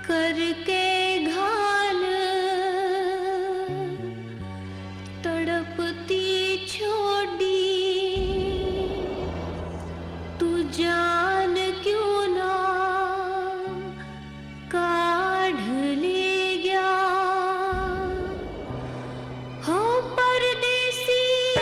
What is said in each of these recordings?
करके घाल तड़पती छोड़ी, तू जान क्यों ना काढ़ ले गया हो परदेसी।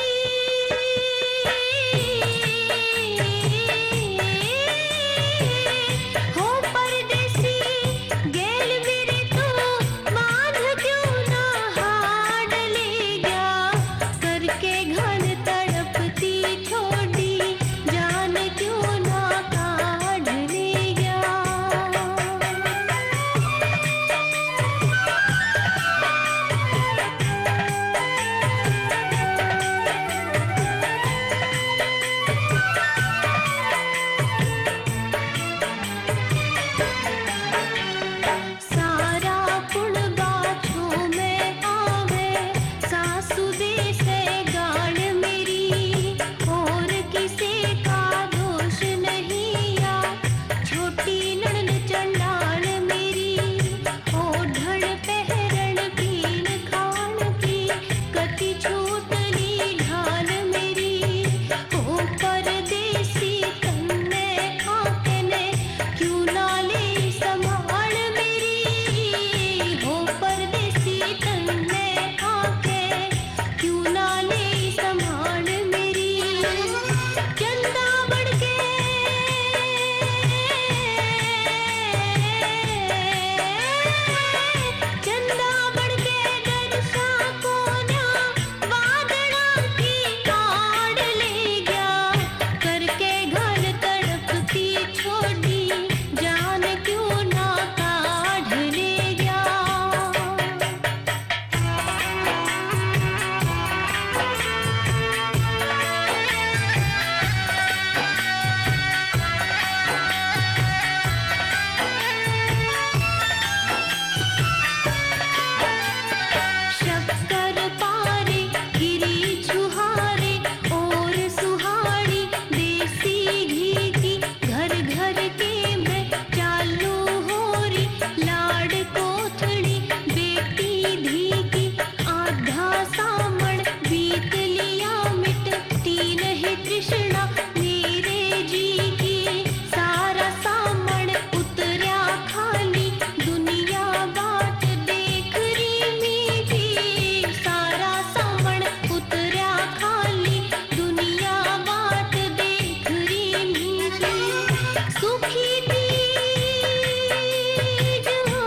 हो परदेसी गेल मेरे तू बांध क्यों ना हाड ले गया, करके घन तड़पती छोड़ी, जान क्यों ना काढ़ ले गया। सारा पुण बाछों में आवे, सासु दे से गाड़ मेरी, और किसी का दोष नहीं या छोटी नड़न चंडाल मेरी। ओढ़ण पहरण पीन खान की कति छूटनी ढाल मेरी। ओ परदेसी तन्ने आके ने क्यों ना ले संभाल मेरी। हो परदेसी तन्ने आके क्यों ना ले संभाल मेरी। चंदा बढ़के चंदा बढ़के दर्शा को ना वादड़ा की काढ़ ले गया, करके घर तड़पती छोड़ी, जान क्यों ना काढ़ ले गया। शक्कर पारे गिरी छुहारे और सुहाड़ी, देसी घी की घर घर के में चालू हो री। लाड कोथड़ी बेटी धी की आधा सामण, बीत लिया मिटती नहीं तृष्णा मेरे जी की। सारा सामण उतर्या खाली, दुनिया बाट देख री मीठी। सारा सामण उतर्या खाली, दुनिया बाट देख री मीठी। सुखी तीज हो,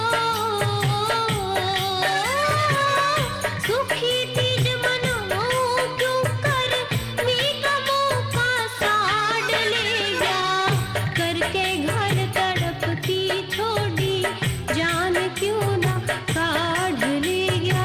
सुखी तीज मनो क्यों कर मीठा मौका साड़ ले गया, करके घर तड़पती छोड़ी, जान क्यों ना काढ़ ले गया।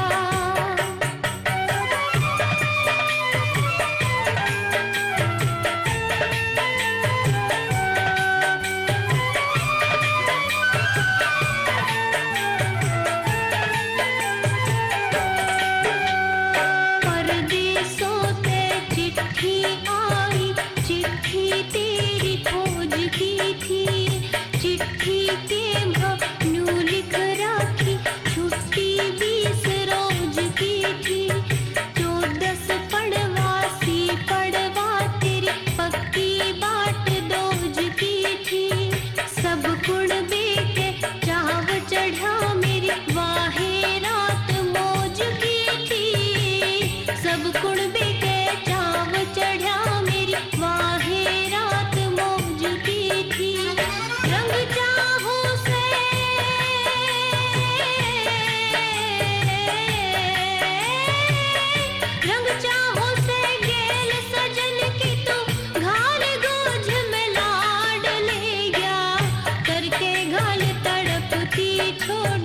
परदेसों ते चिट्ठी आई, चिट्ठी तेरी खोज की थी। चिट्ठी के भवनू लिख राखी, छुट्टी 20 रोज की थी। 14 पड़वासी पड़वा तेरी पक्की बाट दोज की थी। सब गुण बेटे चाव चढ़ा मेरी, वाहे रात मौज की थी। सब गुण बेटे चाव चढ़ा मेरी, वाहे रात मौज की थी। रंग चाहो से रंग चाहो से गेल सजन की, तू घाल गोझ में लाड ले गया, करके घाल तड़पती छोड़।